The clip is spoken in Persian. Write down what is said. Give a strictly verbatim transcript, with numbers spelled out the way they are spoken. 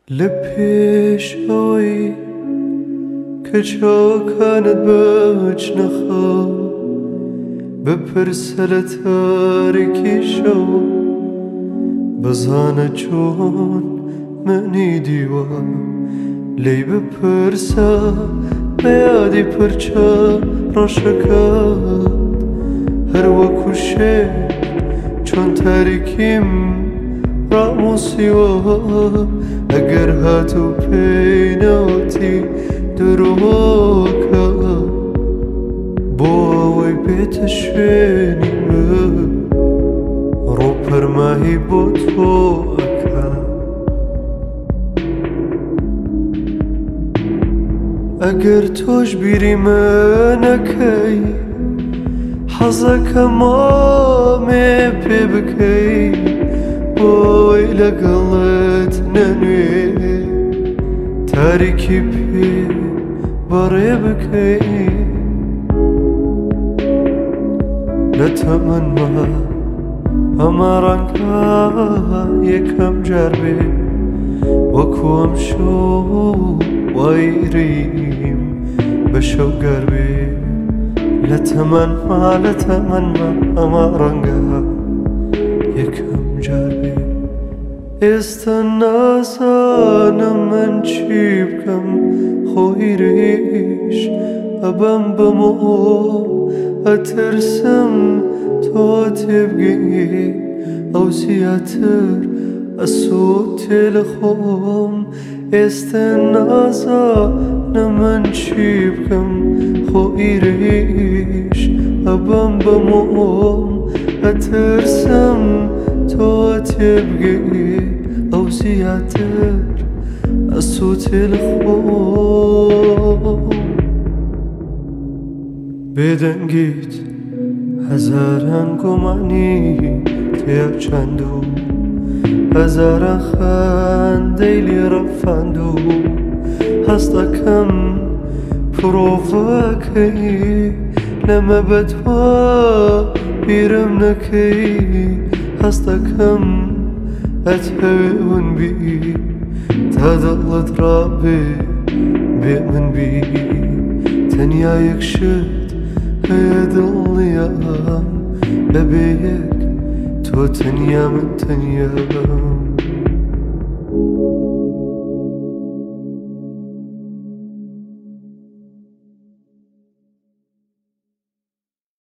لپیش اوی که چاکانت بچ نخوا بپرسل تاریکی شو بزانه چون منی دیوا لی بپرسا بیادی پرچا راشکات هر وکوشه چون تاریکیم راموسیوا اگر هاتو پیناتی دروکا بوی بیت شنیمه رو پرماهی با تو اکا اگر توش بیری منکی حزک مامی پی بکی بوی لگلت ننوی تاریکی پی باری بکی نتمنى أمرنكا يكم جربي وكوم شو ويريم بشو قربي نتمنى نتمنى أمرنكا يكم جربي استنى سانا من شيبكم خويريش أبن بمو أترسم تو تبقي أو سياتر الصوت الخوم استنازا نمن شيبكم خويريش أبن بموم أترسم تو تبقي أو سياتر الصوت الخوم بدنگیت هزاران گمانی تیا چندو هزاران خنده لی رفندو هستا کم پروفاکی لما بدوا بیرم نکی هستا کم اتهون بی تدلت رابي بيمن بي تنيا يكشت هيد اليوم لبيك تو تنيا من تنيا